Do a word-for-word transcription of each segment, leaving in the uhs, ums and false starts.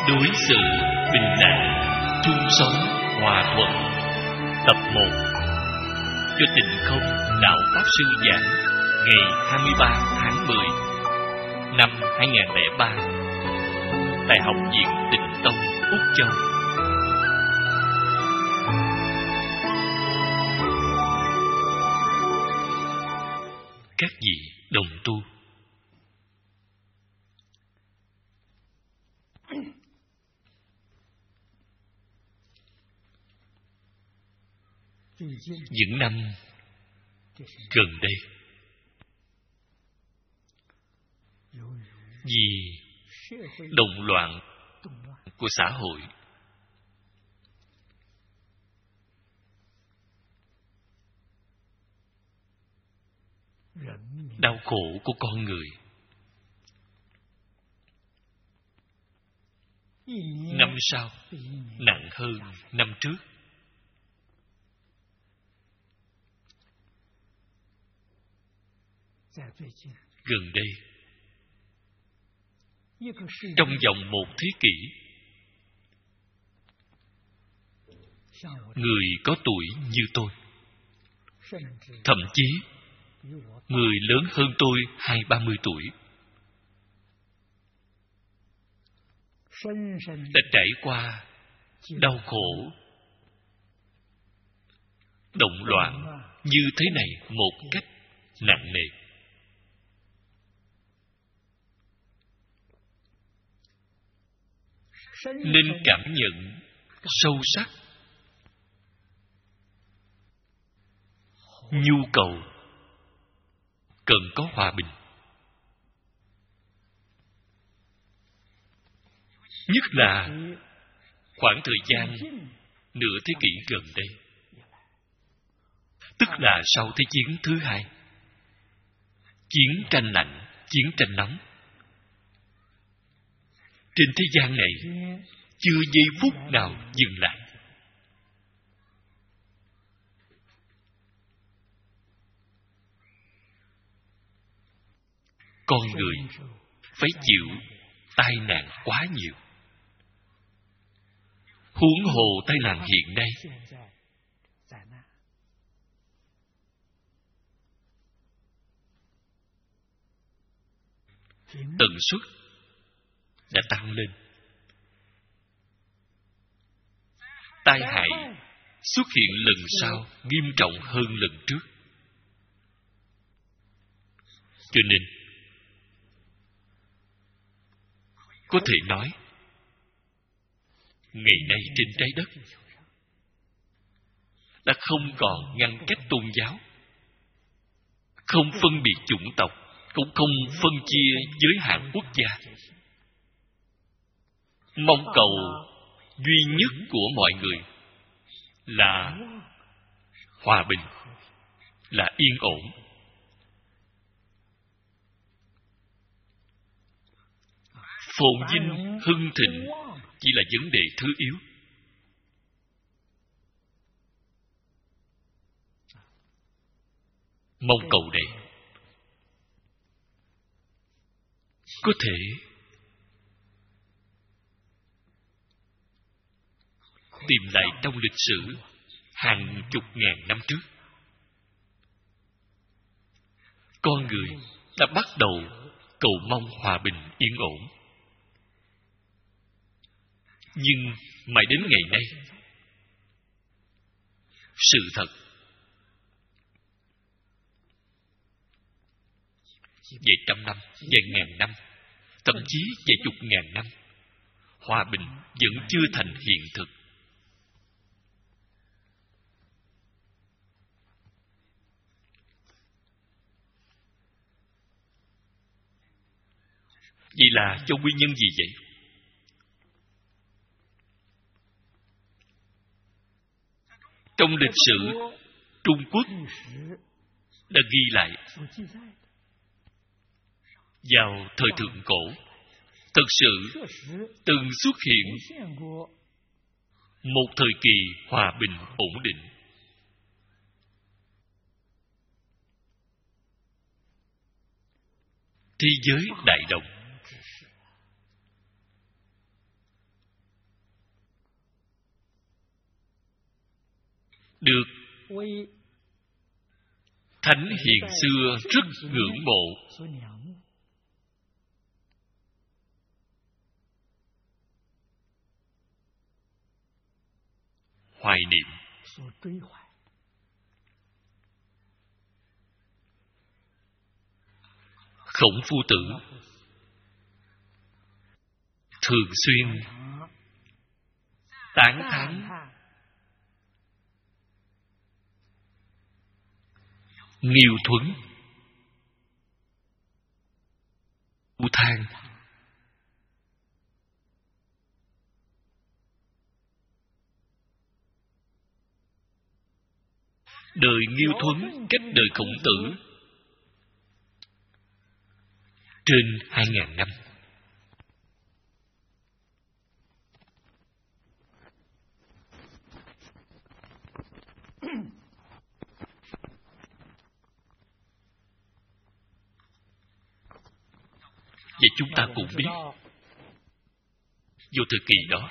Đối xử bình đẳng, chung sống hòa thuận. Tập một. Do Tịnh Không Đạo Pháp Sư giảng ngày hai mươi ba tháng mười năm hai nghìn lẻ ba tại Học viện Tịnh Tông, Úc Châu. Các vị đồng tu, những năm gần đây, vì động loạn của xã hội, đau khổ của con người, năm sau nặng hơn năm trước. Gần đây, trong vòng một thế kỷ, người có tuổi như tôi, thậm chí người lớn hơn tôi hai ba mươi tuổi, đã trải qua đau khổ, động loạn như thế này một cách nặng nề. Nên cảm nhận sâu sắc nhu cầu cần có hòa bình. Nhất là khoảng thời gian nửa thế kỷ gần đây, tức là sau Thế chiến thứ hai, chiến tranh lạnh, chiến tranh nóng. Trên thế gian này, chưa giây phút nào dừng lại. Con người phải chịu tai nạn quá nhiều. Huống hồ tai nạn hiện nay, tần suất đã tăng lên. Tai hại xuất hiện lần sau nghiêm trọng hơn lần trước. Cho nên, có thể nói, ngày nay trên trái đất đã không còn ngăn cách tôn giáo, không phân biệt chủng tộc, cũng không phân chia giới hạn quốc gia. Mong cầu duy nhất của mọi người là hòa bình, là yên ổn. Phồn vinh hưng thịnh chỉ là vấn đề thứ yếu. Mong cầu này có thể tìm lại trong lịch sử hàng chục ngàn năm trước. Con người đã bắt đầu cầu mong hòa bình yên ổn. Nhưng mãi đến ngày nay, sự thật vài trăm năm, vài ngàn năm, thậm chí vài chục ngàn năm, hòa bình vẫn chưa thành hiện thực. Vậy là do nguyên nhân gì vậy? Trong lịch sử Trung Quốc đã ghi lại, vào thời thượng cổ, thực sự từng xuất hiện một thời kỳ hòa bình ổn định. Thế giới đại động. được thánh hiền xưa rất ngưỡng mộ, hoài niệm. Khổng Phu Tử thường xuyên tán thán Nghiêu Thuấn, U Thang. Đời Nghiêu Thuấn cách đời Khổng Tử trên hai ngàn năm. Và chúng ta cũng biết, vô thời kỳ đó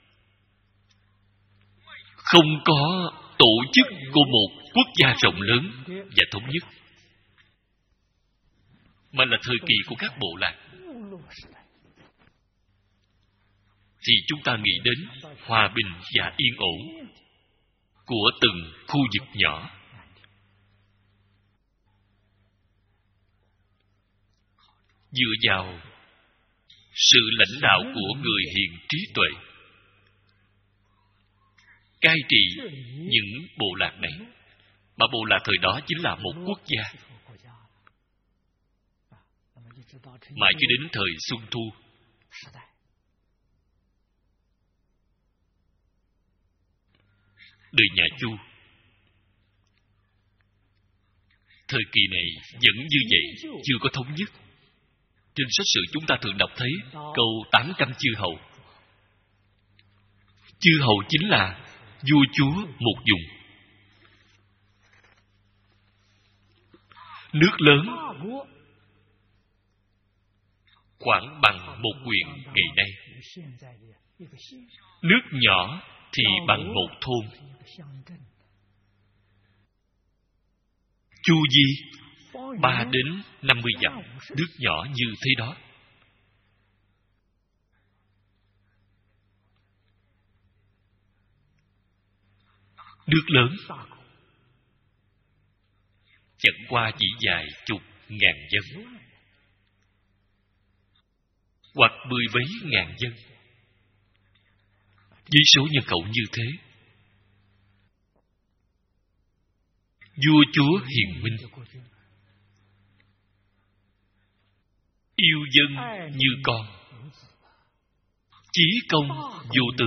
không có tổ chức của một quốc gia rộng lớn và thống nhất, mà là thời kỳ của các bộ lạc. Thì chúng ta nghĩ đến hòa bình và yên ổn của từng khu vực nhỏ. Dựa vào sự lãnh đạo của người hiền trí tuệ, cai trị những bộ lạc này, mà bộ lạc thời đó chính là một quốc gia. Mãi cho đến thời Xuân Thu, đời nhà Chu, thời kỳ này vẫn như vậy, chưa có thống nhất. Trên sách sử chúng ta thường đọc thấy câu tám trăm chư hầu. Chư hầu chính là vua chúa một vùng. Nước lớn khoảng bằng một huyện ngày nay. Nước nhỏ thì bằng một thôn. Chu vi ba đến năm mươi dặm, nước nhỏ như thế đó. Nước lớn chẳng qua chỉ vài chục ngàn dân, hoặc mười mấy ngàn dân. Với số nhân khẩu như thế, vua chúa hiền minh, yêu dân như con, chí công vô tư.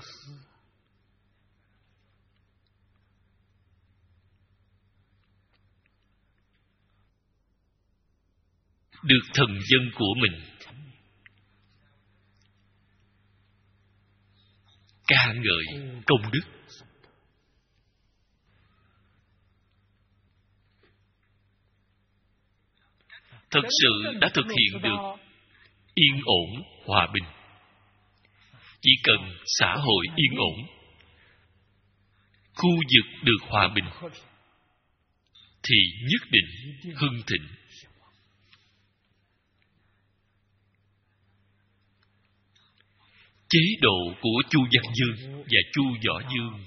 Được thần dân của mình ca ngợi công đức. Thật sự đã thực hiện được yên ổn, hòa bình. Chỉ cần xã hội yên ổn, khu vực được hòa bình, thì nhất định hưng thịnh. Chế độ của Chu Văn Dương và Chu Võ Dương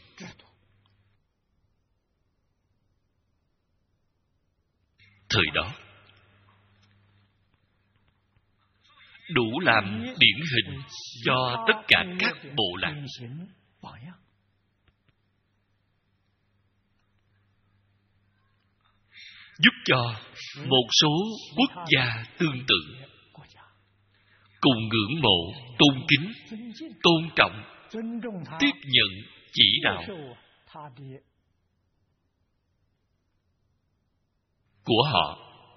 thời đó đủ làm điển hình cho tất cả các bộ lạc. Giúp cho một số quốc gia tương tự cùng ngưỡng mộ, tôn kính, tôn trọng, tiếp nhận chỉ đạo của họ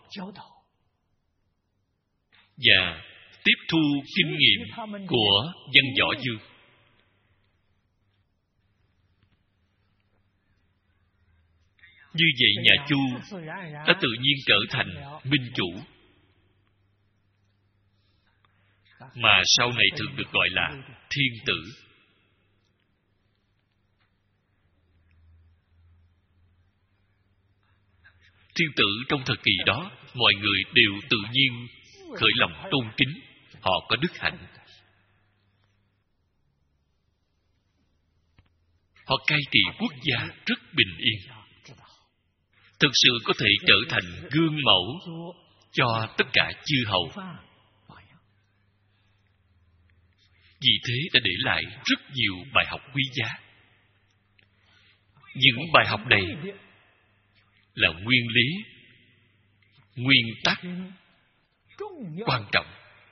và tiếp thu kinh nghiệm của Văn Võ Dương. Như vậy nhà Chu đã tự nhiên trở thành minh chủ, mà sau này thường được gọi là thiên tử. Thiên tử trong thời kỳ đó, mọi người đều tự nhiên khởi lòng tôn kính. Họ có đức hạnh. Họ cai trị quốc gia rất bình yên. Thực sự có thể trở thành gương mẫu cho tất cả chư hầu. Vì thế đã để lại rất nhiều bài học quý giá. Những bài học này là nguyên lý, nguyên tắc quan trọng.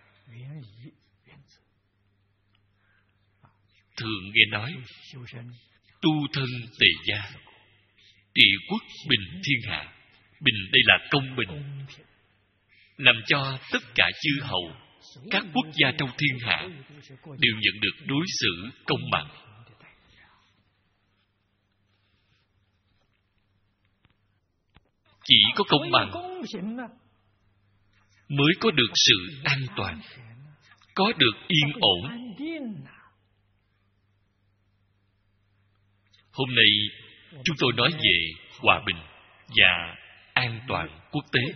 Thường nghe nói tu thân tề gia, trị quốc bình thiên hạ. Bình đây là công bình, làm cho tất cả chư hầu, các quốc gia trong thiên hạ đều nhận được đối xử công bằng. Chỉ có công bằng mới có được sự an toàn, có được yên ổn. Hôm nay chúng tôi nói về hòa bình và an toàn quốc tế,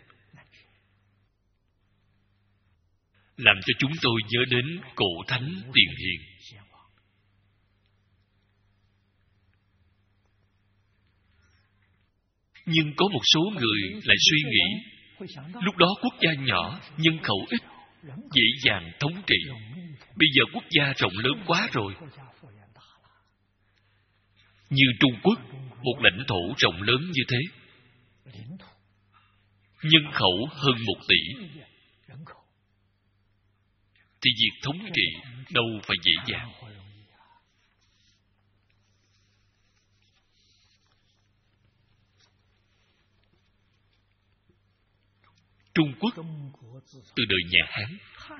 làm cho chúng tôi nhớ đến cổ thánh Tiền Hiền. Nhưng có một số người lại suy nghĩ, lúc đó quốc gia nhỏ, nhân khẩu ít, dễ dàng thống trị. Bây giờ quốc gia rộng lớn quá rồi. Như Trung Quốc, một lãnh thổ rộng lớn như thế, nhân khẩu hơn một tỷ, thì việc thống trị đâu phải dễ dàng. Trung Quốc từ đời nhà Hán,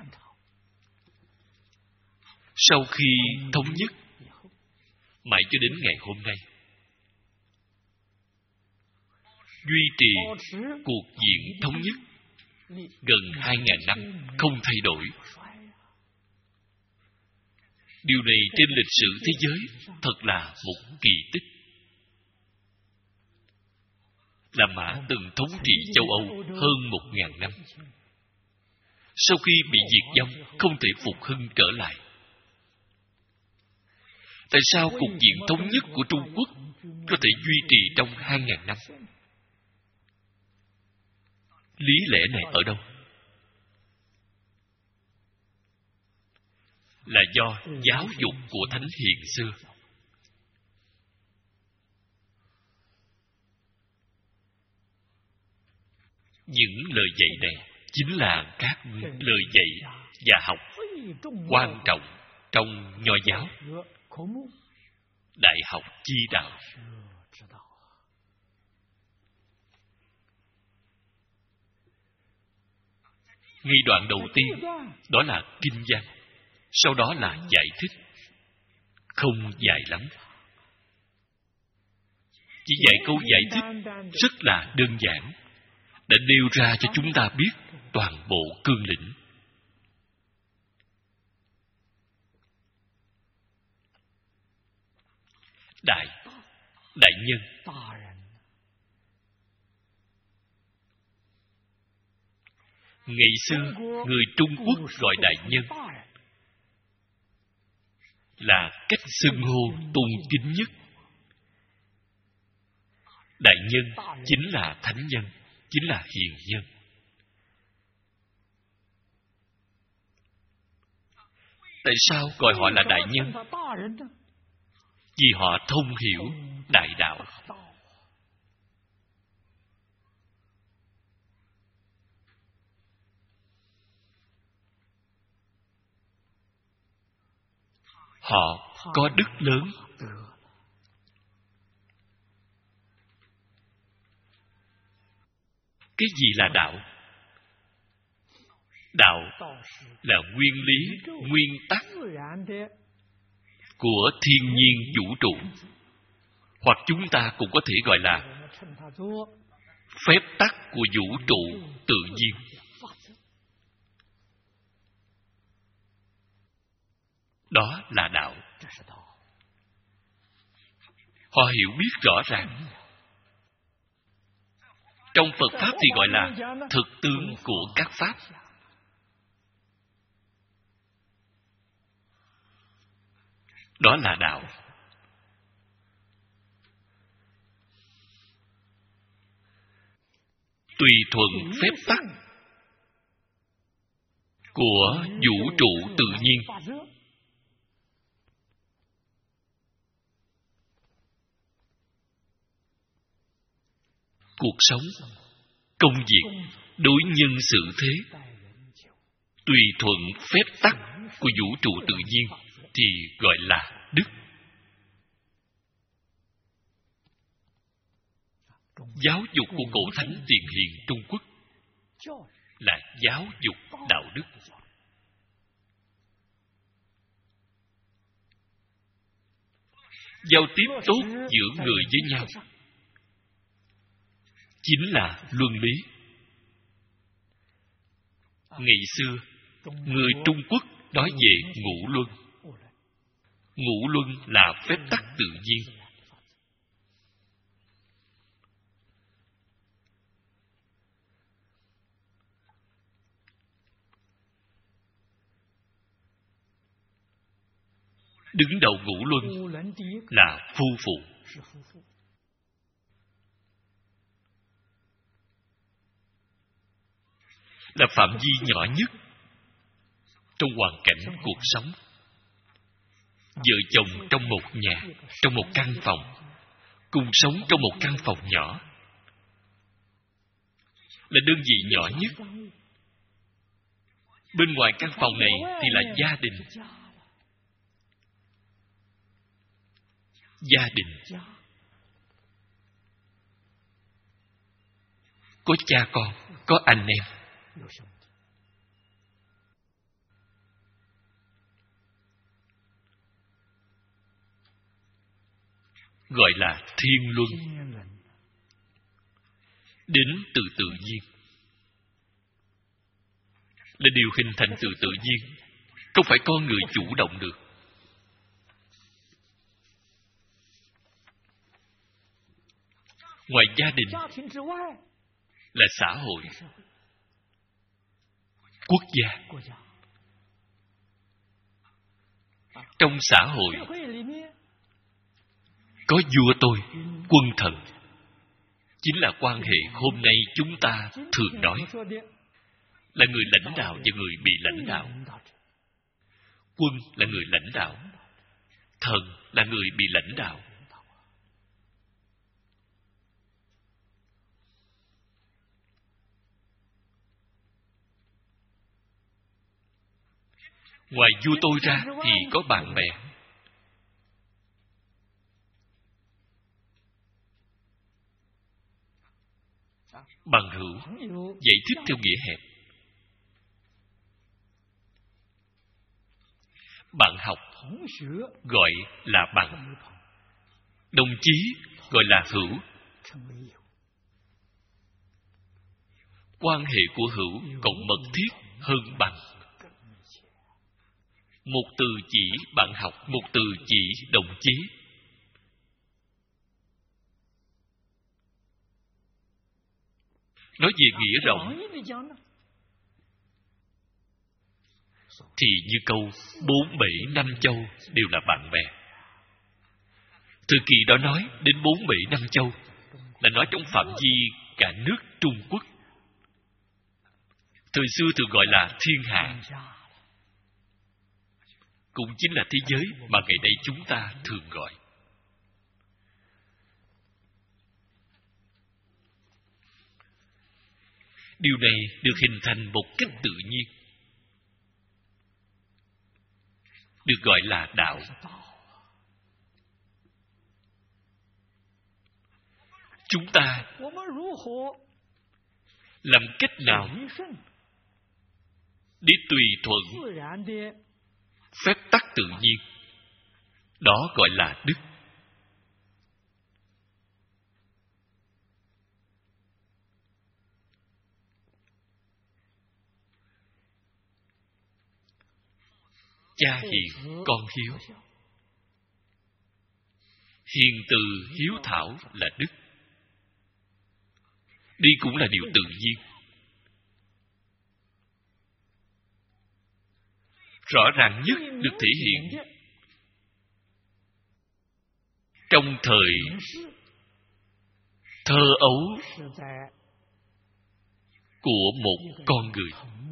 sau khi thống nhất, mãi cho đến ngày hôm nay, duy trì cuộc diện thống nhất gần hai ngàn năm không thay đổi. Điều này trên lịch sử thế giới thật là một kỳ tích. La Mã từng thống trị châu Âu hơn một ngàn năm. Sau khi bị diệt vong, không thể phục hưng trở lại. Tại sao cục diện thống nhất của Trung Quốc có thể duy trì trong hai ngàn năm? Lý lẽ này ở đâu? Là do giáo dục của Thánh Hiền xưa. Những lời dạy này chính là các lời dạy và học quan trọng trong Nho giáo, Đại học Chi Đạo. Ngay đoạn đầu tiên đó là kinh văn, sau đó là giải thích, không dài lắm. Chỉ vài câu giải thích rất là đơn giản, đã nêu ra cho chúng ta biết toàn bộ cương lĩnh. Đại, đại nhân. Ngày xưa, người Trung Quốc gọi đại nhân là cách xưng hô tôn kính nhất. Đại nhân chính là thánh nhân, chính là hiền nhân. Tại sao gọi họ là đại nhân? Vì họ thông hiểu đại đạo. Họ có đức lớn. Cái gì là đạo? Đạo là nguyên lý, nguyên tắc của thiên nhiên vũ trụ, hoặc chúng ta cũng có thể gọi là phép tắc của vũ trụ tự nhiên. Đó là đạo. Họ hiểu biết rõ ràng. Trong Phật Pháp thì gọi là thực tướng của các Pháp. Đó là đạo. Tùy thuận phép tắc của vũ trụ tự nhiên. Cuộc sống, công việc, đối nhân xử thế, tùy thuận phép tắc của vũ trụ tự nhiên thì gọi là đức. Giáo dục của cổ thánh tiền hiền Trung Quốc là giáo dục đạo đức. Giao tiếp tốt giữa người với nhau chính là luân lý. Ngày xưa, người Trung Quốc nói về ngũ luân. Ngũ luân là phép tắc tự nhiên. Đứng đầu ngũ luân là phu phụ. Là phạm vi nhỏ nhất trong hoàn cảnh cuộc sống. Vợ chồng trong một nhà, trong một căn phòng, cùng sống trong một căn phòng nhỏ, là đơn vị nhỏ nhất. Bên ngoài căn phòng này thì là gia đình. Gia đình có cha con, có anh em. Gọi là thiên luân. Đến từ tự nhiên, là điều hình thành từ tự nhiên, không phải con người chủ động được. Ngoài gia đình là xã hội, quốc gia. Trong xã hội có vua tôi, quân thần, chính là quan hệ hôm nay chúng ta thường nói, là người lãnh đạo và người bị lãnh đạo. Quân là người lãnh đạo, thần là người bị lãnh đạo. Ngoài vua tôi ra thì có bạn bè. Bằng hữu giải thích theo nghĩa hẹp. Bạn học gọi là bằng. Đồng chí gọi là hữu. Quan hệ của hữu còn mật thiết hơn bằng. Một từ chỉ bạn học, một từ chỉ đồng chí. Nói về nghĩa rộng thì như câu bốn bể năm châu đều là bạn bè. Thời kỳ đó nói đến bốn bể năm châu là nói trong phạm vi cả nước Trung Quốc. Thời xưa thường gọi là thiên hạ, cũng chính là thế giới mà ngày nay chúng ta thường gọi. Điều này được hình thành một cách tự nhiên, được gọi là đạo. Chúng ta làm cách nào để tùy thuận phép tắc tự nhiên, đó gọi là đức. Cha hiền, con hiếu. Hiền từ hiếu thảo là đức. Đi cũng là điều tự nhiên. Rõ ràng nhất được thể hiện trong thời thơ ấu của một con người.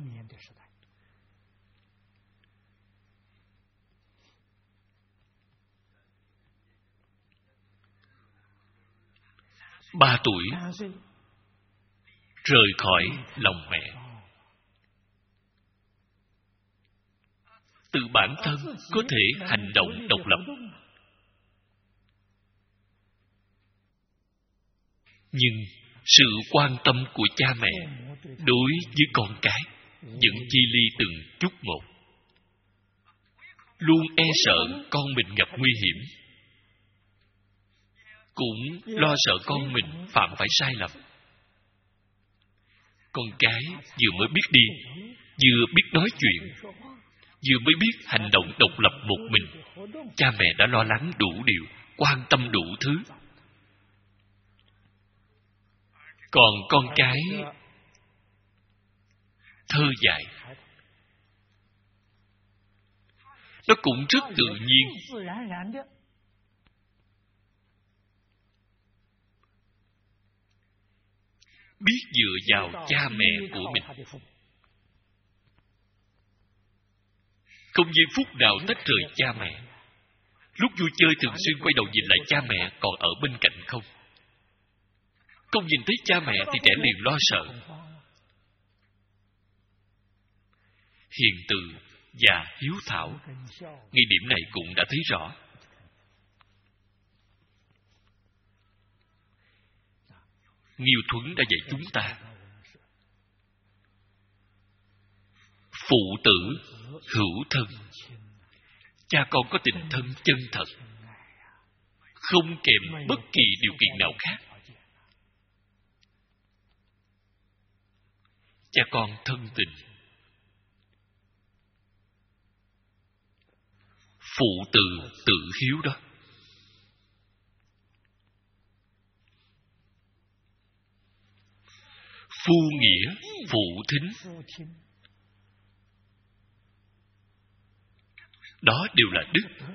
Ba tuổi rời khỏi lòng mẹ, tự bản thân có thể hành động độc lập. Nhưng sự quan tâm của cha mẹ đối với con cái vẫn chi ly từng chút một, luôn e sợ con mình gặp nguy hiểm, cũng lo sợ con mình phạm phải sai lầm. Con cái vừa mới biết đi, vừa biết nói chuyện, vừa mới biết hành động độc lập một mình, cha mẹ đã lo lắng đủ điều, quan tâm đủ thứ. Còn con cái thơ dại, nó cũng rất tự nhiên, biết dựa vào cha mẹ của mình. Không giây phút nào tách rời cha mẹ. Lúc vui chơi thường xuyên quay đầu nhìn lại cha mẹ còn ở bên cạnh không. Không nhìn thấy cha mẹ thì trẻ liền lo sợ. Hiền từ và hiếu thảo, ngay điểm này cũng đã thấy rõ. Nghiêu Thuấn đã dạy chúng ta: phụ tử hữu thân. Cha con có tình thân chân thật, không kèm bất kỳ điều kiện nào khác. Cha con thân tình, phụ tử tự hiếu đó. Phu nghĩa phụ thính, đó đều là đức.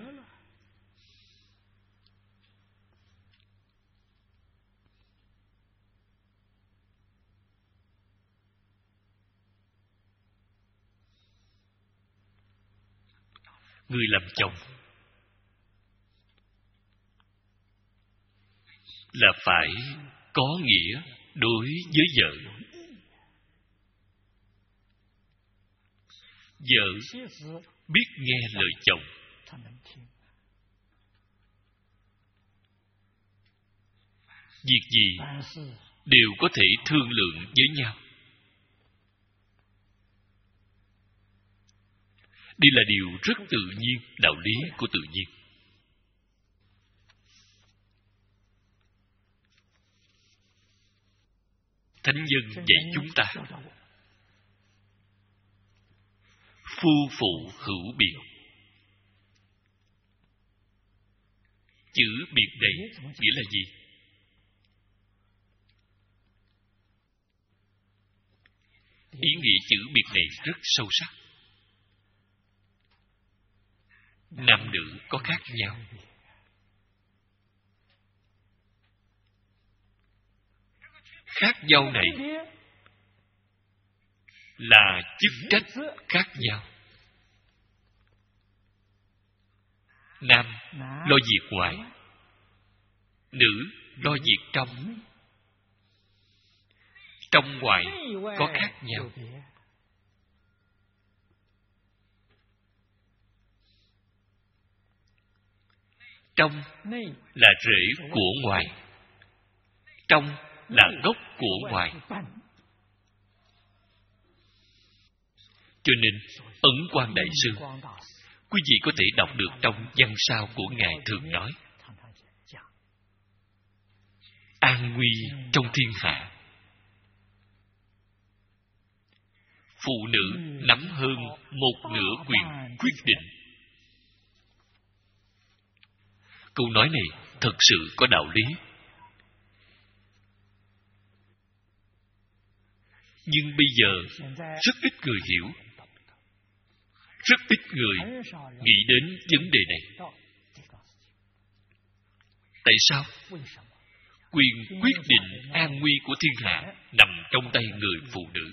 Người làm chồng là phải có nghĩa đối với vợ. Vợ biết nghe lời chồng, việc gì đều có thể thương lượng với nhau. Đây là điều rất tự nhiên, đạo lý của tự nhiên. Thánh nhân dạy chúng ta: phu phụ hữu biệt. Chữ biệt này nghĩa là gì? Ý nghĩa chữ biệt này rất sâu sắc. Nam nữ có khác nhau. Khác nhau này là chức trách khác nhau. Nam lo việc ngoài, nữ lo việc trong. Trong ngoài có khác nhau. Trong là rễ của ngoài, trong là gốc của ngoài. Cho nên Ấn Quang Đại Sư, quý vị có thể đọc được trong văn sao của Ngài thường nói: an nguy trong thiên hạ, phụ nữ nắm hơn một nửa quyền quyết định. Câu nói này thật sự có đạo lý. Nhưng bây giờ rất ít người hiểu, rất ít người nghĩ đến vấn đề này. Tại sao? Quyền quyết định an nguy của thiên hạ nằm trong tay người phụ nữ.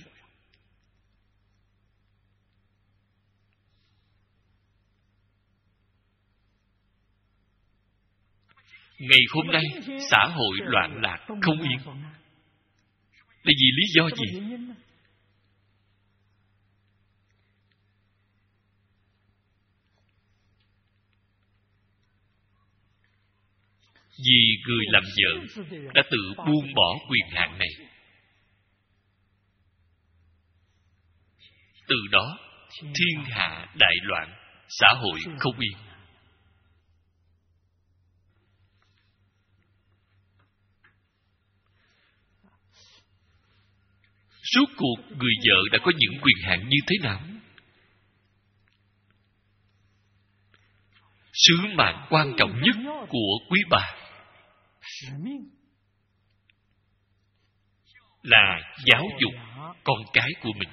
Ngày hôm nay xã hội loạn lạc không yên. Là vì lý do gì? Vì người làm vợ đã tự buông bỏ quyền hạn này. Từ đó thiên hạ đại loạn, xã hội không yên. Suốt cuộc người vợ đã có những quyền hạn như thế nào? Sứ mạng quan trọng nhất của quý bà là giáo dục con cái của mình.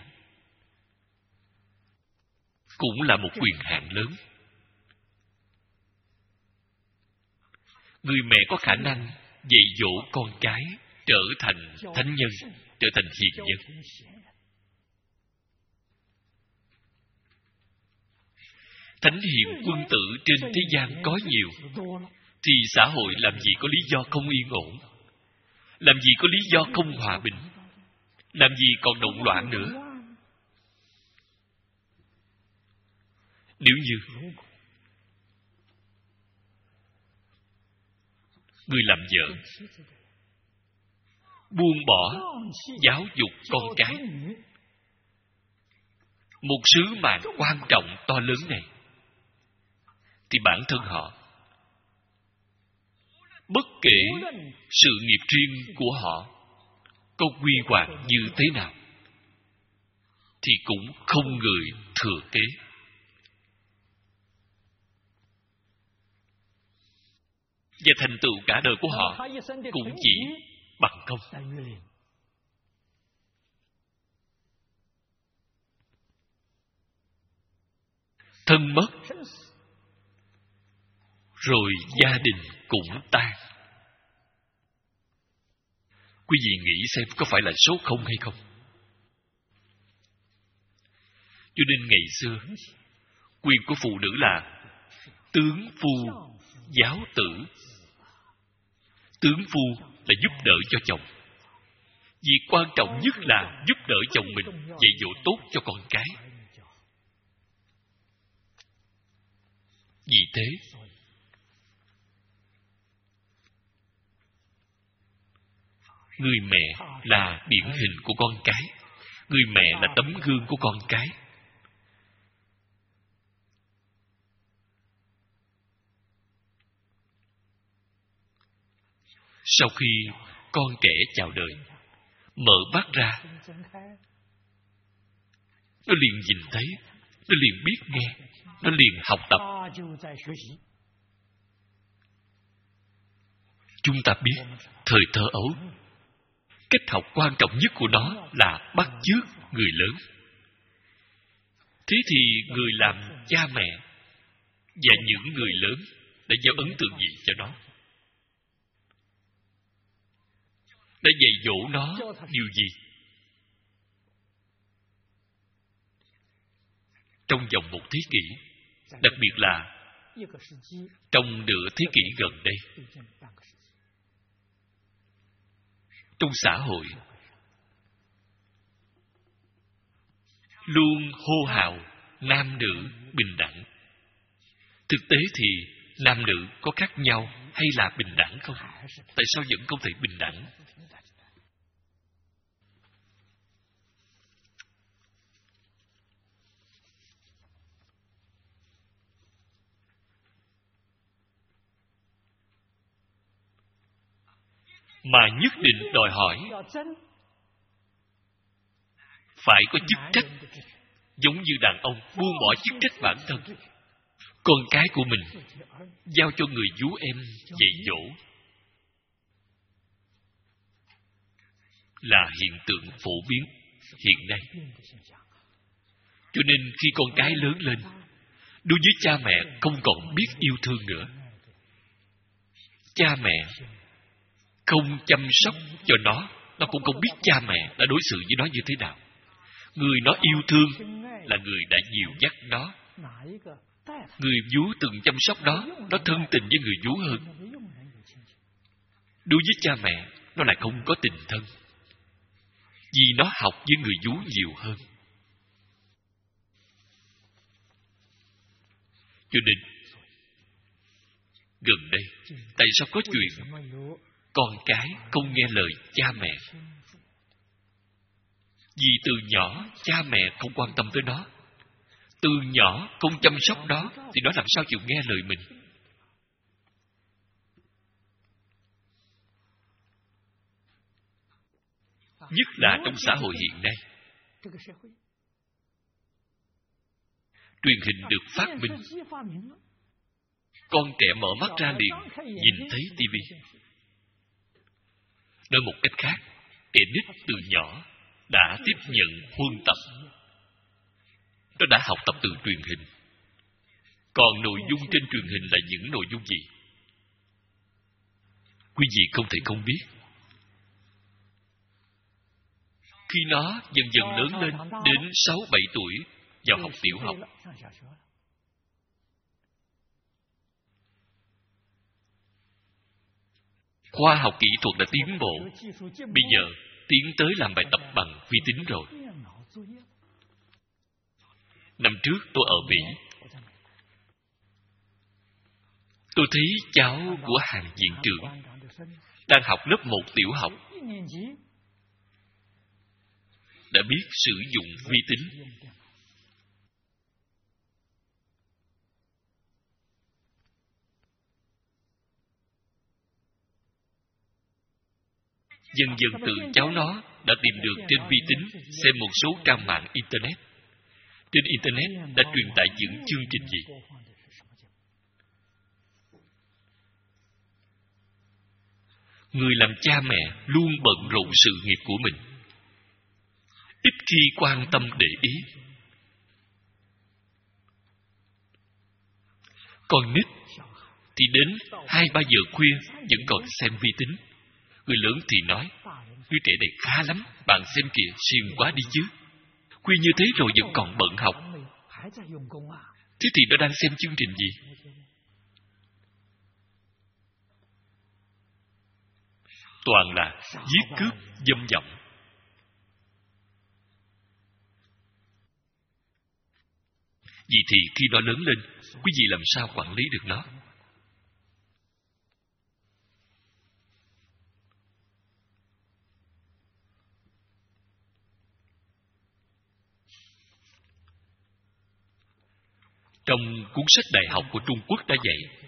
Cũng là một quyền hạn lớn. Người mẹ có khả năng dạy dỗ con cái trở thành thánh nhân, trở thành hiền nhân. Thánh hiền quân tử trên thế gian có nhiều, thì xã hội làm gì có lý do không yên ổn, làm gì có lý do không hòa bình, làm gì còn động loạn nữa. Nếu như người làm vợ buông bỏ giáo dục con cái, một sứ mạng quan trọng to lớn này, thì bản thân họ, bất kể sự nghiệp riêng của họ có huy hoàng như thế nào, thì cũng không người thừa kế. Và thành tựu cả đời của họ cũng chỉ bằng công. Thân mất, rồi gia đình cũng tan. Quý vị nghĩ xem có phải là số không hay không? Cho nên ngày xưa, quyền của phụ nữ là tướng phu giáo tử. Tướng phu là giúp đỡ cho chồng. Việc quan trọng nhất là giúp đỡ chồng mình dạy dỗ tốt cho con cái. Vì thế, người mẹ là điển hình của con cái. Người mẹ là tấm gương của con cái. Sau khi con trẻ chào đời, mở mắt ra, nó liền nhìn thấy, nó liền biết nghe, nó liền học tập. Chúng ta biết, thời thơ ấu, cách học quan trọng nhất của nó là bắt chước người lớn. Thế thì người làm cha mẹ và những người lớn đã gieo ấn tượng gì cho nó? Đã dạy dỗ nó điều gì? Trong vòng một thế kỷ, đặc biệt là trong nửa thế kỷ gần đây, trong xã hội luôn hô hào nam nữ bình đẳng. Thực tế thì nam nữ có khác nhau hay là bình đẳng không? Tại sao vẫn không thể bình đẳng? Mà nhất định đòi hỏi phải có chức trách, giống như đàn ông buông bỏ chức trách bản thân. Con cái của mình giao cho người vú em dạy dỗ là hiện tượng phổ biến. hiện nay. Cho nên khi con cái lớn lên, đối với cha mẹ không còn biết yêu thương nữa. Cha mẹ không chăm sóc cho nó, nó cũng không biết cha mẹ đã đối xử với nó như thế nào. Người nó yêu thương là người đã dìu dắt nó. Người vú từng chăm sóc nó, nó thân tình với người vú hơn. Đối với cha mẹ, nó lại không có tình thân, vì nó học với người vú nhiều hơn. Cho nên gần đây, tại sao có chuyện con cái không nghe lời cha mẹ? Vì từ nhỏ cha mẹ không quan tâm tới nó, từ nhỏ không chăm sóc nó, thì nó làm sao chịu nghe lời mình? Nhất là trong xã hội hiện nay, truyền hình được phát minh, con trẻ mở mắt ra liền nhìn thấy tivi. Nói một cách khác, trẻ nít từ nhỏ đã tiếp nhận huân tập. Nó đã học tập từ truyền hình. Còn nội dung trên truyền hình là những nội dung gì? Quý vị không thể không biết. Khi nó dần dần lớn lên, đến sáu bảy tuổi, vào học tiểu học, khoa học kỹ thuật đã tiến bộ. Bây giờ tiến tới làm bài tập bằng vi tính rồi. Năm trước tôi ở Mỹ, tôi thấy cháu của hàng viện trưởng đang học lớp một tiểu học đã biết sử dụng vi tính. Dần dần từ cháu nó đã tìm được trên vi tính xem một số trang mạng Internet. Trên Internet đã truyền tải những chương trình gì? Người làm cha mẹ luôn bận rộn sự nghiệp của mình, ít khi quan tâm để ý. Con nít thì đến hai ba giờ khuya vẫn còn xem vi tính. Người lớn thì nói, đứa trẻ này khá lắm, bạn xem kìa, siêng quá đi chứ. Khuya như thế rồi vẫn còn bận học. Thế thì nó đang xem chương trình gì? Toàn là giết cướp, dâm vọng. Vì thì khi nó lớn lên, quý vị làm sao quản lý được nó? Trong cuốn sách đại học của Trung Quốc đã dạy,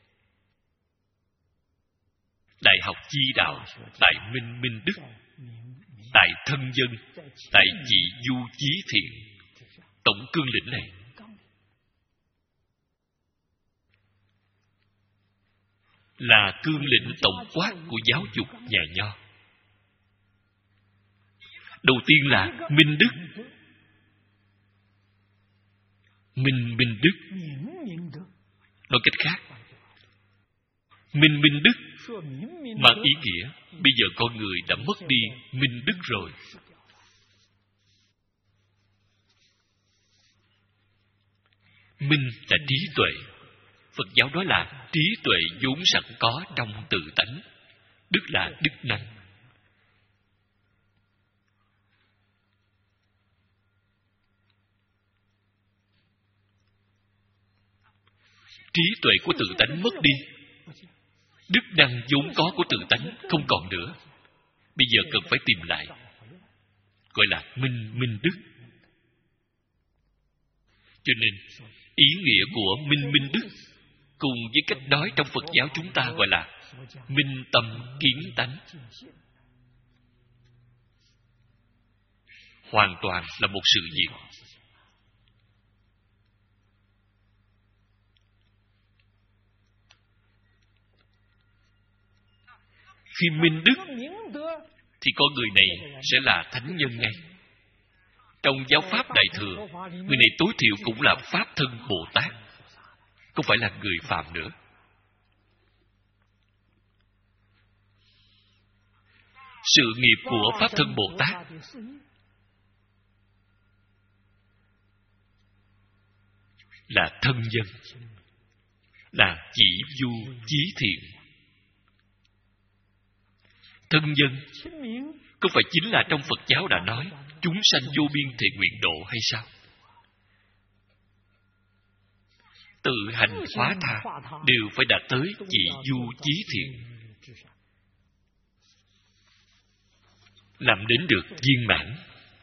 Đại học Chi Đạo, tại Minh Minh Đức, tại Thân Dân, tại Dị Du Chí Thiện, tổng cương lĩnh này là cương lĩnh tổng quát của giáo dục nhà Nho. Đầu tiên là Minh Đức. Minh Minh Đức. Nói cách khác, Minh Minh Đức mang ý nghĩa bây giờ con người đã mất đi Minh Đức rồi. Minh là trí tuệ. Phật giáo nói là trí tuệ vốn sẵn có trong tự tánh. Đức là đức năng. Trí tuệ của tự tánh mất đi, đức năng vốn có của tự tánh không còn nữa. Bây giờ cần phải tìm lại, gọi là minh minh đức. Cho nên ý nghĩa của minh minh đức cùng với cách nói trong Phật giáo chúng ta gọi là minh tâm kiến tánh, hoàn toàn là một sự việc. Khi minh đức thì con người này sẽ là thánh nhân ngay. Trong giáo pháp Đại Thừa, người này tối thiểu cũng là Pháp thân Bồ Tát, không phải là người phàm nữa. Sự nghiệp của Pháp thân Bồ Tát là thân dân, là chỉ du chí thiện. Thân dân không phải chính là trong Phật giáo đã nói chúng sanh vô biên thệ nguyện độ hay sao? Tự hành hóa tha đều phải đạt tới chỉ du chí thiện, làm đến được viên mãn.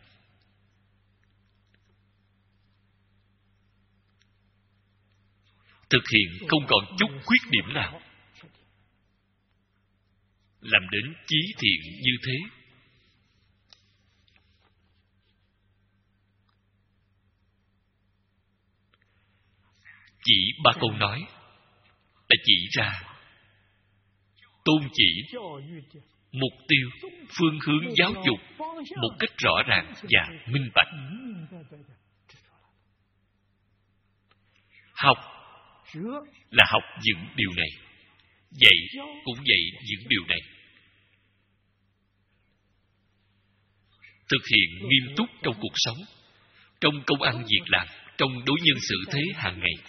Thực hiện không còn chút khuyết điểm nào, làm đến chí thiện như thế. Chỉ ba câu nói đã chỉ ra tôn chỉ, mục tiêu, phương hướng giáo dục một cách rõ ràng và minh bạch. Học là học những điều này, dạy cũng dạy những điều này. Thực hiện nghiêm túc trong cuộc sống, trong công ăn việc làm, trong đối nhân xử thế hàng ngày.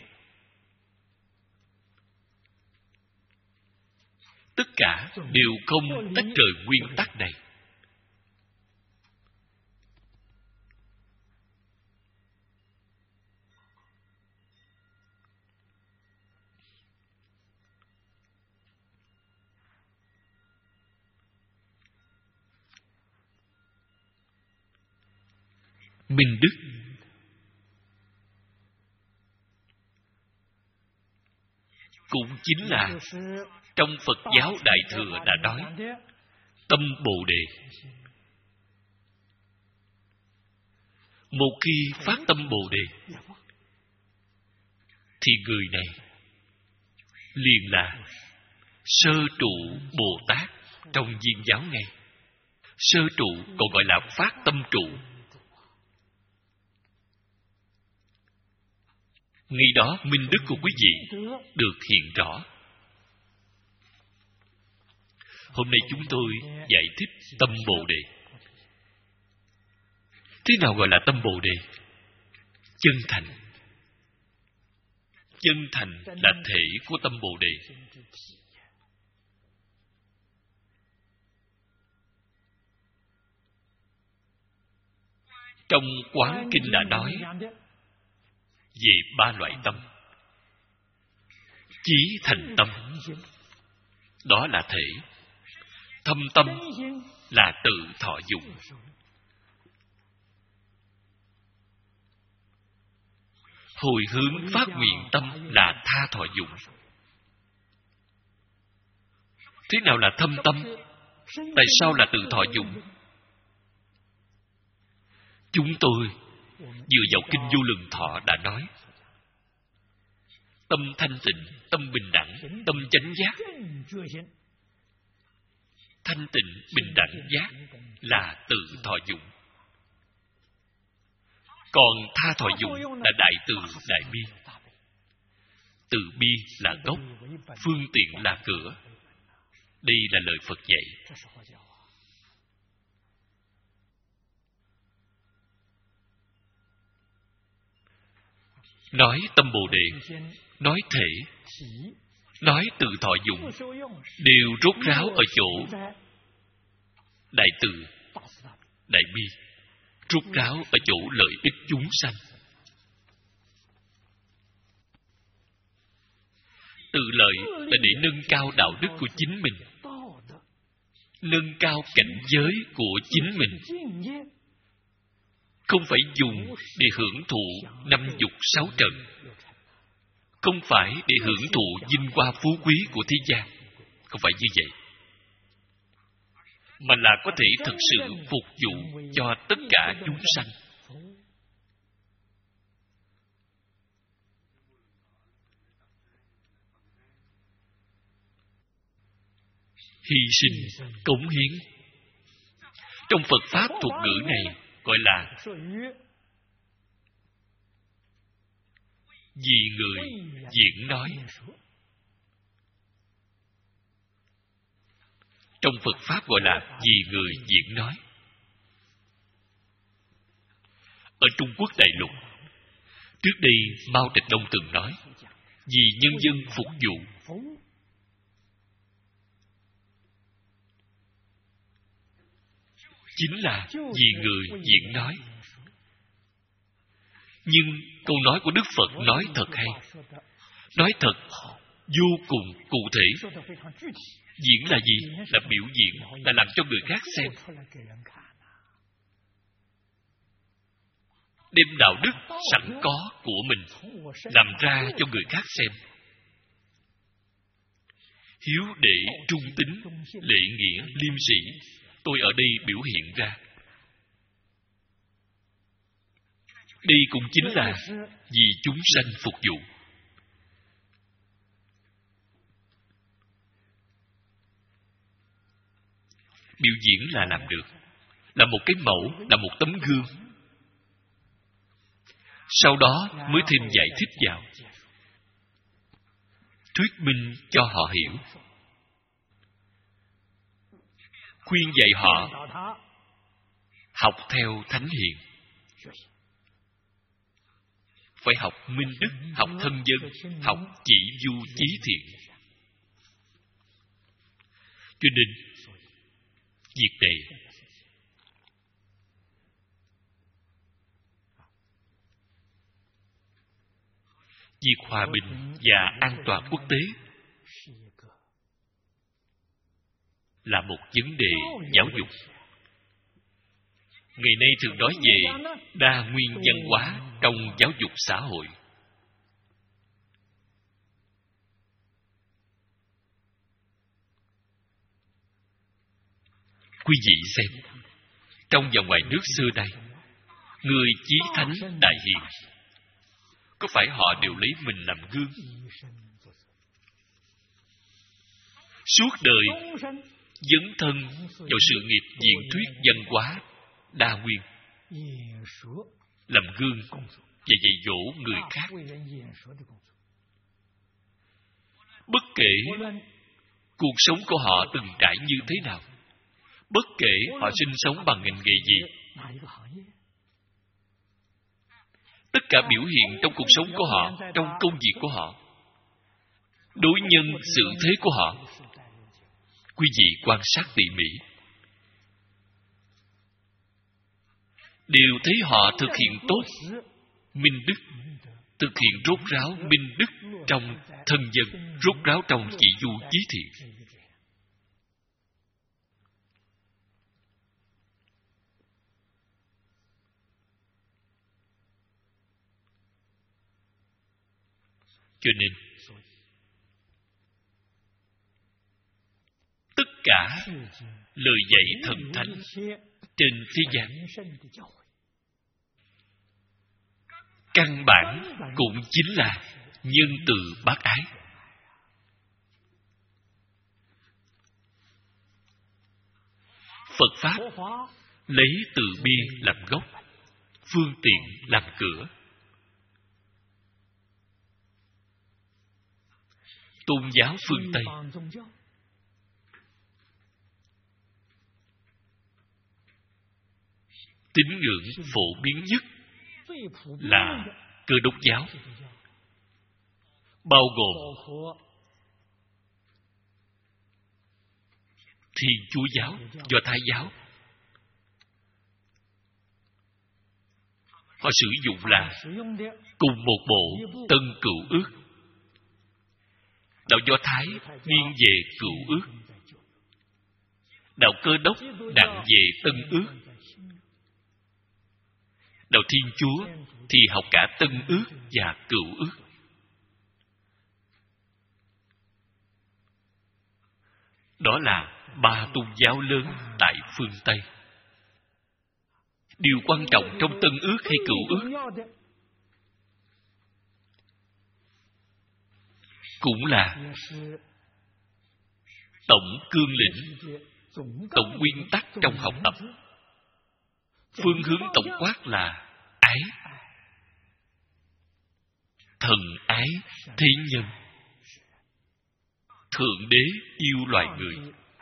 Tất cả đều không tách rời nguyên tắc này. Minh đức cũng chính là trong Phật giáo Đại Thừa đã nói tâm Bồ Đề. Một khi phát tâm Bồ Đề thì người này liền là sơ trụ Bồ Tát trong viên giáo ngay. Sơ trụ còn gọi là phát tâm trụ. Ngay đó minh đức của quý vị được hiện rõ. Hôm nay chúng tôi giải thích tâm Bồ Đề. Thế nào gọi là tâm Bồ Đề? Chân thành. Chân thành là thể của tâm Bồ Đề. Trong Quán Kinh đã nói về ba loại tâm. Chí thành tâm, đó là thể. Thâm tâm là tự thọ dụng. Hồi hướng phát nguyện tâm là tha thọ dụng. Thế nào là thâm tâm? Tại sao là tự thọ dụng? Chúng tôi dựa vào Kinh Vô Lượng Thọ đã nói tâm thanh tịnh, tâm bình đẳng, tâm chánh giác. Thanh tịnh, bình đẳng, giác là tự thọ dụng. Còn tha thọ dụng là đại từ, đại bi. Từ bi là gốc, phương tiện là cửa. Đây là lời Phật dạy. Nói tâm Bồ Đề, nói thể, nói tự thọ dụng, đều rốt ráo ở chỗ đại từ, đại bi, rốt ráo ở chỗ lợi ích chúng sanh. Từ lợi là để nâng cao đạo đức của chính mình, nâng cao cảnh giới của chính mình, không phải dùng để hưởng thụ năm dục sáu trần, không phải để hưởng thụ vinh hoa phú quý của thế gian, không phải như vậy, mà là có thể thực sự phục vụ cho tất cả chúng sanh. Hy sinh, cống hiến. Trong Phật Pháp thuật ngữ này gọi là vì người diễn nói. Trong Phật Pháp gọi là vì người diễn nói. Ở Trung Quốc đại lục, trước đây Mao Trạch Đông từng nói, vì nhân dân phục vụ. Chính là vì người diễn nói. Nhưng câu nói của Đức Phật nói thật hay, nói thật vô cùng cụ thể. Diễn là gì? Là biểu diễn, là làm cho người khác xem. Đem đạo đức sẵn có của mình làm ra cho người khác xem. Hiếu đệ, trung tín, lễ nghĩa, liêm sĩ, tôi ở đây biểu hiện ra. Đây cũng chính là vì chúng sanh phục vụ. Biểu diễn là làm được, là một cái mẫu, là một tấm gương. Sau đó mới thêm giải thích vào, thuyết minh cho họ hiểu, khuyên dạy họ học theo thánh hiền. Phải học minh đức, học thân dân, học chỉ du chí thiện. Cho nên việc này việc hòa bình và an toàn quốc tế là một vấn đề giáo dục. Ngày nay thường nói về đa nguyên văn hóa trong giáo dục xã hội. Quý vị xem, trong và ngoài nước xưa đây, người chí thánh đại hiền, có phải họ đều lấy mình làm gương? Suốt đời dấn thân vào sự nghiệp diễn thuyết văn hóa đa nguyên, làm gương và dạy dỗ người khác. Bất kể cuộc sống của họ từng trải như thế nào, bất kể họ sinh sống bằng ngành nghề gì, tất cả biểu hiện trong cuộc sống của họ, trong công việc của họ, đối nhân xử thế của họ, quý vị quan sát tỉ mỉ, đều thấy họ thực hiện tốt minh đức, thực hiện rốt ráo minh đức trong thân dân, rốt ráo trong chỉ du chí thiện. Cho nên tất cả lời dạy thần thánh trên thế gian, căn bản cũng chính là nhân từ bác ái. Phật Pháp lấy từ bi làm gốc, phương tiện làm cửa. Tôn giáo phương Tây tín ngưỡng phổ biến nhất là Cơ Đốc giáo, bao gồm Thiên Chúa giáo, Do Thái giáo. Họ sử dụng là cùng một bộ Tân Cựu Ước. Đạo Do Thái nghiêng về Cựu Ước, đạo Cơ Đốc nặng về Tân Ước, đạo Thiên Chúa thì học cả Tân Ước và Cựu Ước. Đó là ba tôn giáo lớn tại phương Tây. Điều quan trọng trong Tân Ước hay Cựu Ước cũng là tổng cương lĩnh, tổng nguyên tắc trong học tập. Phương hướng tổng quát là ái. Thần ái thế nhân. Thượng đế yêu loài người.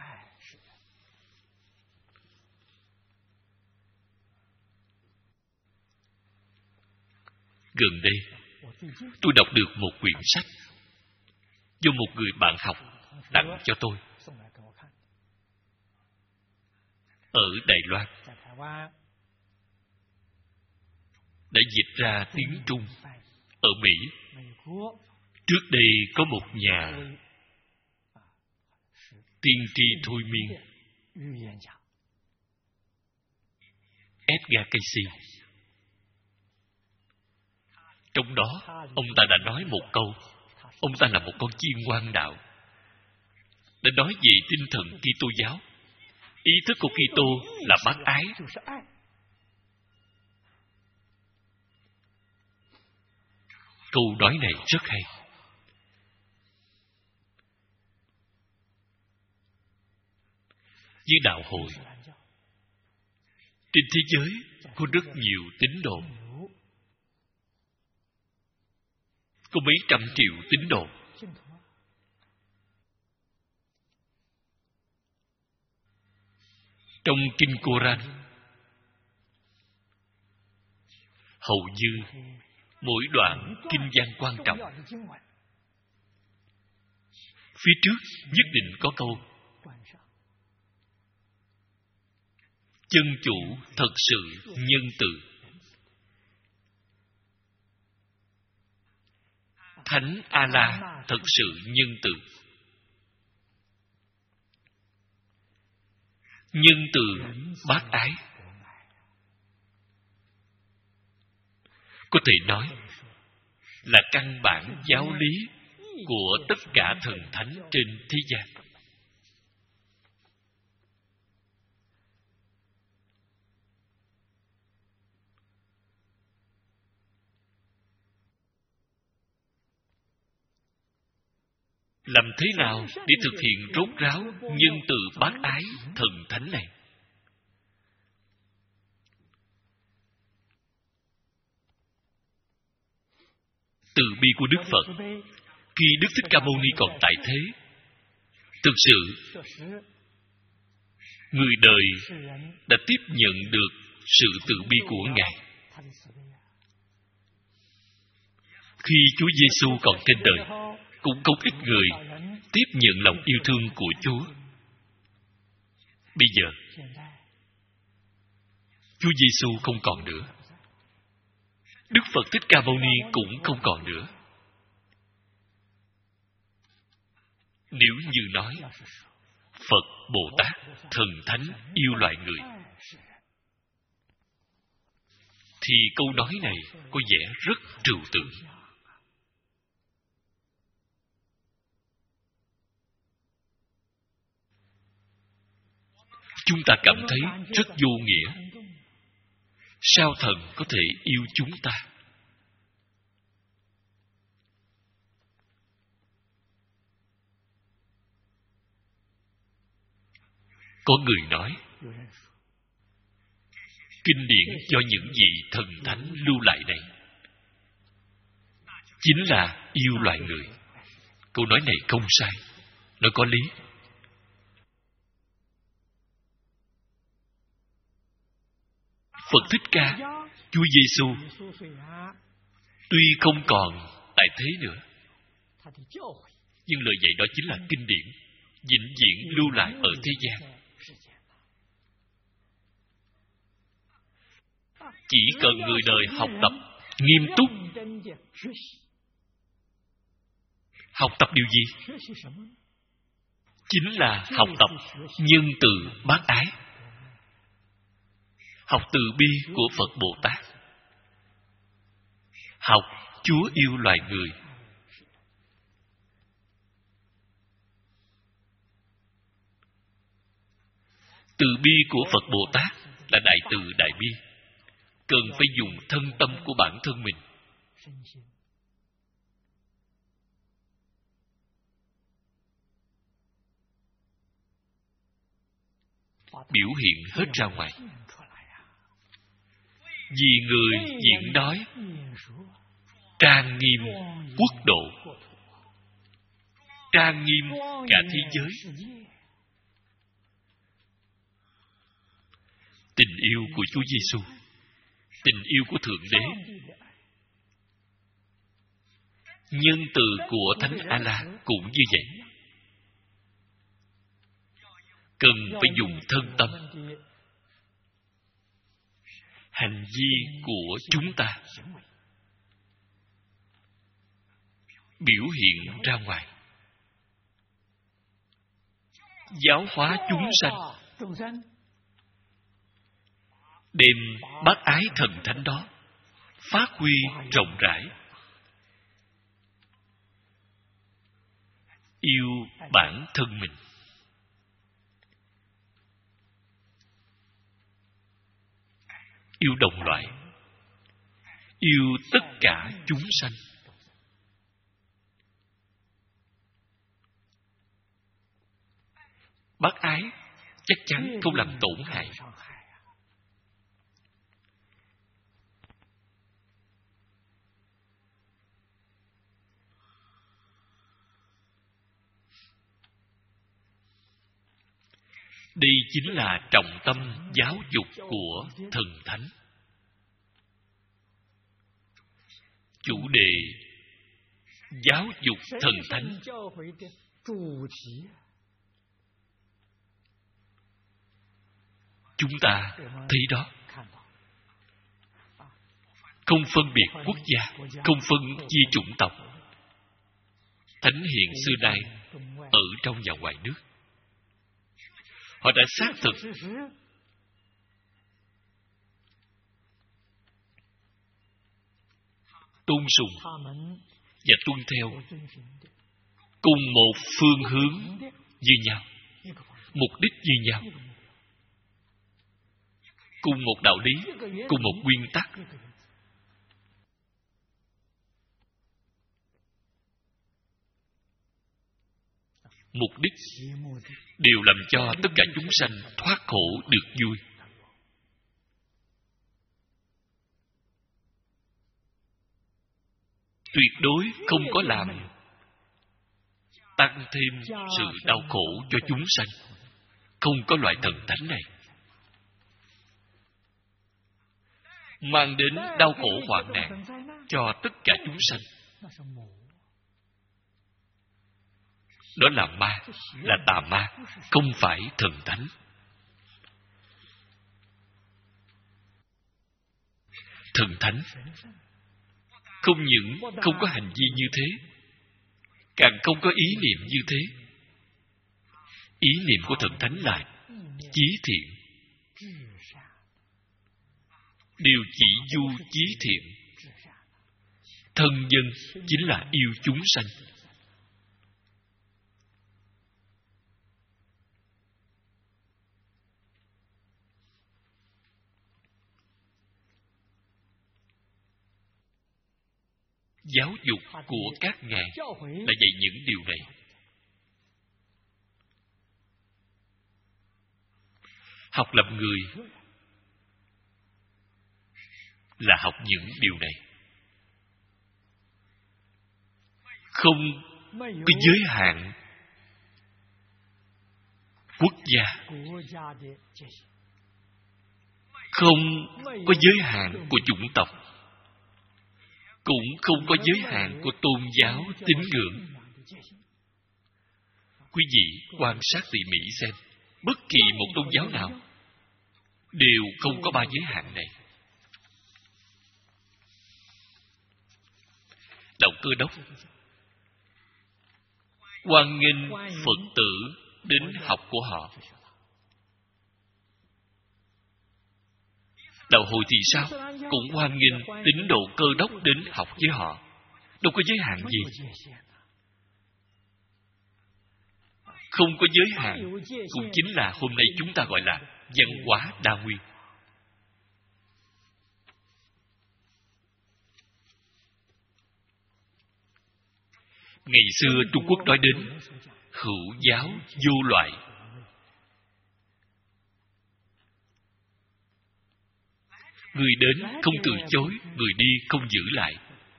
Gần đây, tôi đọc được một quyển sách do một người bạn học tặng cho tôi. Ở Đài Loan, đã dịch ra tiếng Trung. Ở Mỹ, trước đây có một nhà tiên tri thôi miên, Edgar Cayce. Trong đó, ông ta đã nói một câu. Ông ta là một con chiên ngoan đạo, đã nói về tinh thần Kitô giáo. Ý thức của Kitô là bác ái. Câu nói này rất hay. Với đạo hội, trên thế giới có rất nhiều tín đồ, có mấy trăm triệu tín đồ. Trong kinh Koran, hầu như mỗi đoạn kinh văn quan trọng, phía trước nhất định có câu chân chủ thật sự nhân từ. Thánh A-la thật sự nhân từ. Nhân từ bác ái. Có thể nói là căn bản giáo lý của tất cả thần thánh trên thế gian. Làm thế nào để thực hiện rốt ráo nhân từ bác ái thần thánh này? Từ bi của Đức Phật khi Đức Thích Ca Mâu Ni còn tại thế, thực sự người đời đã tiếp nhận được sự từ bi của Ngài. Khi Chúa Giêsu còn trên đời, cũng không ít người tiếp nhận lòng yêu thương của Chúa. Bây giờ, Chúa Giêsu không còn nữa, Đức Phật Thích Ca Mâu Ni cũng không còn nữa. Nếu như nói Phật, Bồ Tát, Thần Thánh yêu loài người, thì câu nói này có vẻ rất trừu tượng. Chúng ta cảm thấy rất vô nghĩa. Sao thần có thể yêu chúng ta? Có người nói, kinh điển do những vị thần thánh lưu lại này chính là yêu loài người. Câu nói này không sai, nó có lý. Phật Thích Ca, Chúa Giêsu tuy không còn tại thế nữa, nhưng lời dạy đó chính là kinh điển vĩnh viễn lưu lại ở thế gian. Chỉ cần người đời học tập nghiêm túc. Học tập điều gì? Chính là học tập nhân từ bác ái, học từ bi của Phật Bồ Tát, học Chúa yêu loài người. Từ bi của Phật Bồ Tát là đại từ đại bi, cần phải dùng thân tâm của bản thân mình. Biểu hiện hết ra ngoài. vì người diễn nói trang nghiêm quốc độ, trang nghiêm cả thế giới. Tình yêu của Chúa Giêsu, tình yêu của Thượng Đế, nhân từ của Thánh A-la cũng như vậy. Cần phải dùng thân tâm, hành vi của chúng ta biểu hiện ra ngoài, giáo hóa chúng sanh, đem bác ái thần thánh đó phát huy rộng rãi, yêu bản thân mình, yêu đồng loại, yêu tất cả chúng sanh. Bác ái chắc chắn không làm tổn hại. Đây chính là trọng tâm giáo dục của thần thánh. Chủ đề giáo dục thần thánh chúng ta thấy đó, không phân biệt quốc gia, không phân chia chủng tộc. Thánh hiền xưa nay ở trong và ngoài nước, họ đã xác thực tôn sùng và tuân theo cùng một phương hướng như nhau, mục đích như nhau, cùng một đạo lý, cùng một nguyên tắc. Mục đích đều làm cho tất cả chúng sanh thoát khổ được vui. Tuyệt đối không có làm tăng thêm sự đau khổ cho chúng sanh. Không có loại thần thánh này. Mang đến đau khổ hoạn nạn cho tất cả chúng sanh. Đó là ma, là tà ma, không phải thần thánh. Thần thánh không những không có hành vi như thế, càng không có ý niệm như thế. Ý niệm của thần thánh là chí thiện, đều chỉ du chí thiện. Thân dân chính là yêu chúng sanh. Giáo dục của các ngài là dạy những điều này. Học làm người là học những điều này. Không có giới hạn quốc gia, không có giới hạn của chủng tộc, cũng không có giới hạn của tôn giáo tín ngưỡng. Quý vị quan sát tỉ mỉ xem, bất kỳ một tôn giáo nào đều không có ba giới hạn này. Đạo Cơ Đốc hoan nghênh Phật tử đến học của họ. Đạo Hồi thì sao? Cũng hoan nghênh tín đồ Cơ Đốc đến học với họ. Đâu có giới hạn gì. Không có giới hạn cũng chính là hôm nay chúng ta gọi là văn hóa đa nguyên. Ngày xưa Trung Quốc nói đến hữu giáo vô loại. Người đến không từ chối, người đi không giữ lại.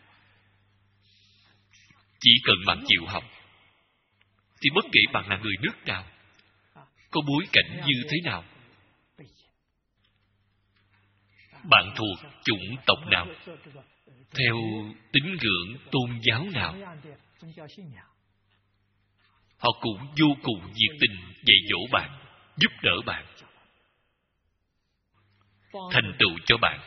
Chỉ cần bạn chịu học, thì bất kể bạn là người nước nào, có bối cảnh như thế nào, bạn thuộc chủng tộc nào, theo tín ngưỡng tôn giáo nào, họ cũng vô cùng nhiệt tình dạy dỗ bạn, giúp đỡ bạn, thành tựu cho bạn,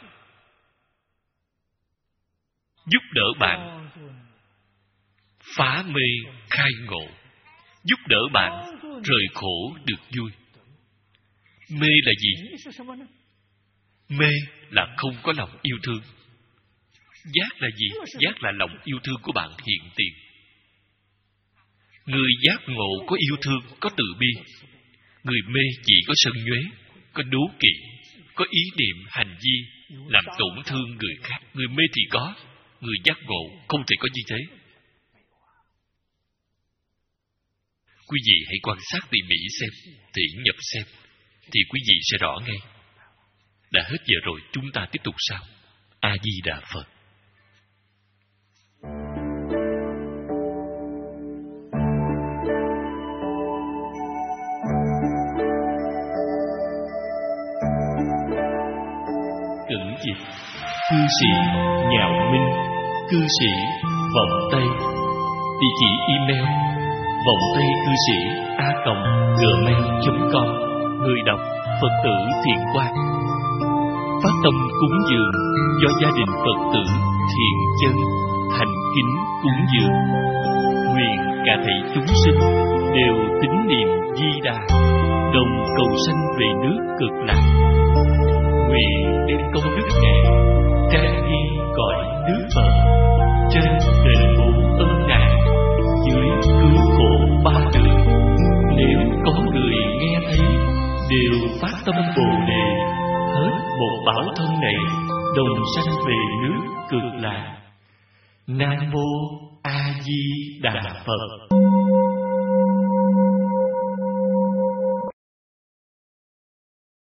giúp đỡ bạn phá mê khai ngộ, giúp đỡ bạn rời khổ được vui. Mê là gì? Mê là không có lòng yêu thương. Giác là gì? Giác là lòng yêu thương của bạn hiện tiền. Người giác ngộ có yêu thương, có từ bi. Người mê chỉ có sân nhuế, có đố kỵ, có ý niệm hành vi làm tổn thương người khác. Người mê thì có, người giác ngộ không thể có như thế. Quý vị hãy quan sát tỉ mỉ xem, thiện nhập xem, thì quý vị sẽ rõ ngay. Đã hết giờ rồi, chúng ta tiếp tục sau. A Di Đà Phật. Cẩn dịch: cư sĩ Nhạo Minh, cư sĩ Vọng Tây. Địa chỉ email: vọng tây cư sĩ a còng gmail chấm com. Người đọc: Phật tử Thiện Quang. Phát tâm cúng dường do gia đình Phật tử Thiện Chân thành kính cúng dường. Nguyện cả thảy chúng sinh đều tín niệm Di Đà, đồng cầu sanh về nước Cực Lạc. Nguyện đem công đức này trang nghiêm cõi nước Phật, trên đền bù ân nạn, dưới cứu khổ ba đường. Nếu có người nghe thấy đều phát tâm Bồ Đề, hết một bảo thân này đồng sanh về nước Cực Lạc. Nam mô A Di Đà Phật.